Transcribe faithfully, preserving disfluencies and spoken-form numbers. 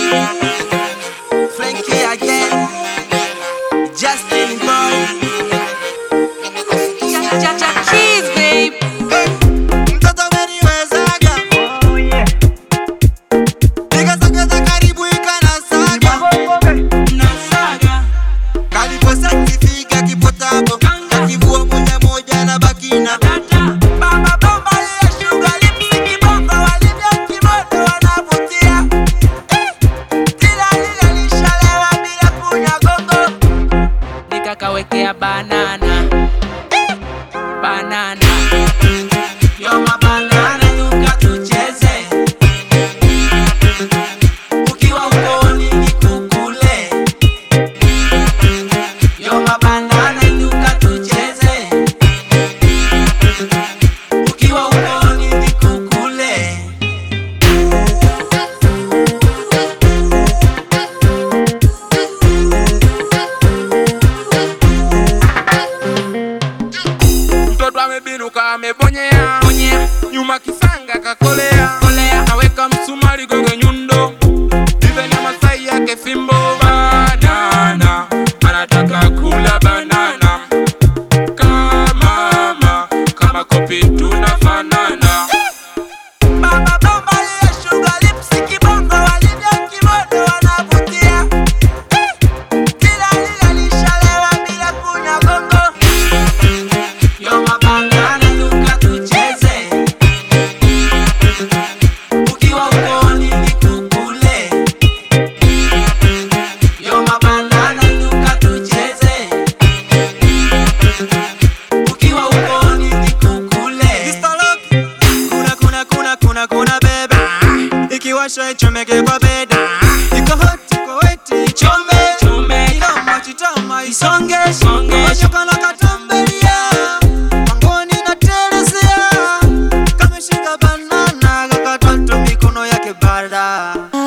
Frankie again, Justin boy, Jaja Keys, babe. mtoto umeniwezaga. Nikasogeza karibu ikanasaga. Nasaga. Kaliposa kifika kipotabo, kakivua moja moja na bakina. Baba bomba ya sugar lips kibongo walivyo kimoto wanavutia. Kila lila lishalewa bila kunya gongo. Nikakawekea banana, banana. Yo mabanana nuka tucheze. Ukiwa ukoni nikukule. Yo mabanana nuka tucheze. Ukiwa ukoni nikukule. Mtoto amebinuka amebonyea, nyuma kisanga kakolea, naweka msumari gonge nyundo, ive na masai yake fimbo. Banana, anataka kula banana. Kama kama kopi tunafanana. Baba bomba ya sugar lips kibongo walivyo kimodo wanavutia. Kila lila lishalewa bila kunya gongo. Yo mabanana nuka tucheze. Ukiwa ukoni nikukule. Yo mabanana nuka tucheze. Ukiwa ukoni nikukule. Kuna kuna kuna kuna kuna bebe. Ikiwasha ichomeke kwa beda. Iko hot iko wet ichome. Iloma chitama isonge. Wanyoko na katambelia. Pangoni na telezea. Kameshika banana kakatoto mikono yake barda.